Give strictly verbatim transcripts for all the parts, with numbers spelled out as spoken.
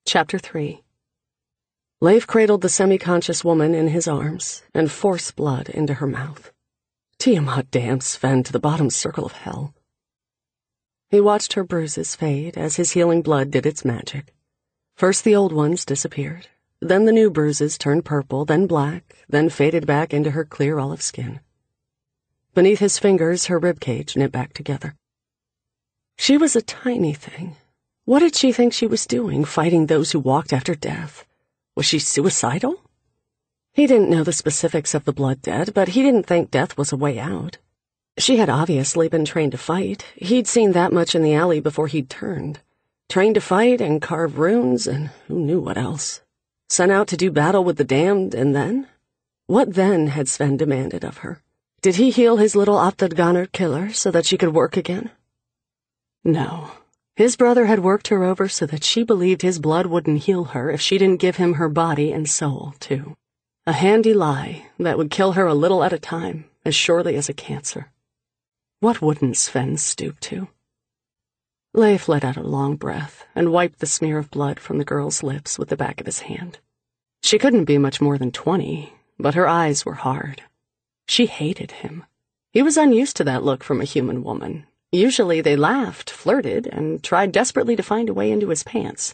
Chapter three. Leif cradled the semi-conscious woman in his arms and forced blood into her mouth. Tiamat damned Sven to the bottom circle of hell. He watched her bruises fade as his healing blood did its magic. First the old ones disappeared, then the new bruises turned purple, then black, then faded back into her clear olive skin. Beneath his fingers, her ribcage knit back together. She was a tiny thing. What did she think she was doing, fighting those who walked after death? Was she suicidal? He didn't know the specifics of the blood debt, but he didn't think death was a way out. She had obviously been trained to fight. He'd seen that much in the alley before he'd turned. Trained to fight and carve runes, and who knew what else. Sent out to do battle with the damned, and then? What then had Sven demanded of her? Did he heal his little Optodgonner killer so that she could work again? No. His brother had worked her over so that she believed his blood wouldn't heal her if she didn't give him her body and soul, too. A handy lie that would kill her a little at a time, as surely as a cancer. What wouldn't Sven stoop to? Leif let out a long breath and wiped the smear of blood from the girl's lips with the back of his hand. She couldn't be much more than twenty, but her eyes were hard. She hated him. He was unused to that look from a human woman. Usually they laughed, flirted, and tried desperately to find a way into his pants.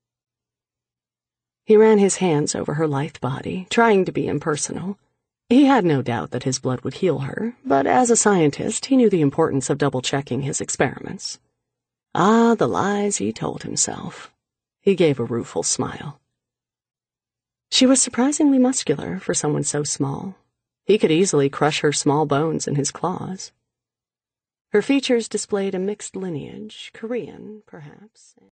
He ran his hands over her lithe body, trying to be impersonal. He had no doubt that his blood would heal her, but as a scientist he knew the importance of double-checking his experiments. Ah, the lies he told himself. He gave a rueful smile. She was surprisingly muscular for someone so small. He could easily crush her small bones in his claws. Her features displayed a mixed lineage, Korean, perhaps.